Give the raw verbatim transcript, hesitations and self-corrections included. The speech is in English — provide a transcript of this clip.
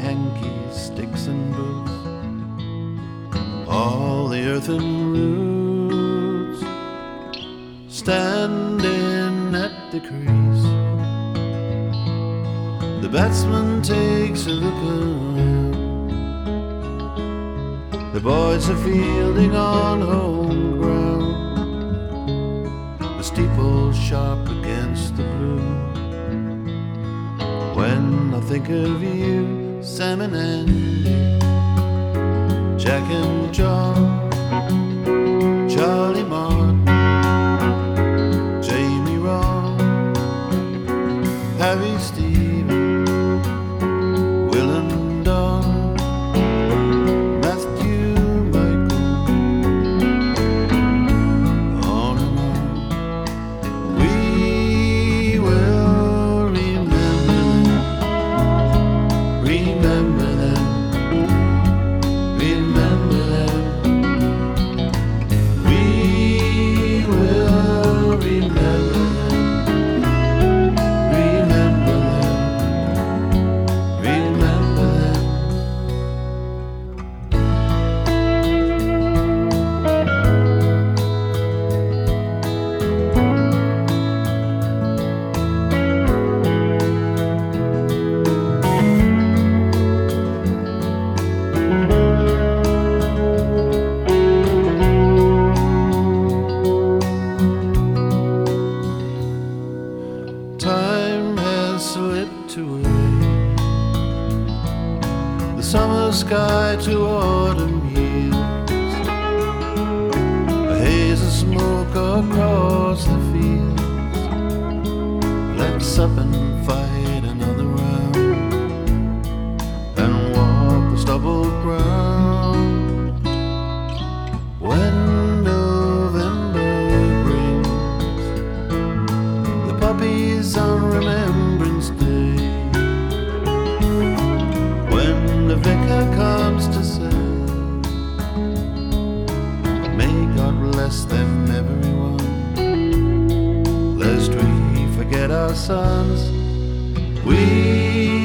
hankies, sticks and boots, all the earthen roots standing at the crease. The batsman takes a look around. The boys are fielding on home ground. The steeple sharp against the blue. When I think of you, Sam and Andy, Jack and John, Charlie Martin, Jamie Ron, Harry Stephen, Will and Don, Matthew Michael, on and on. We will remember them, remember them, remember them. We will remember them, remember them, remember them. Time has slipped away, the summer sky to autumn yields, a haze of smoke across the fields. Let's up and fight another round and walk the stubbled ground. When November brings the puppies on Remembrance Day, when the vicar comes to say, may God bless them everyone, lest we forget our sons. We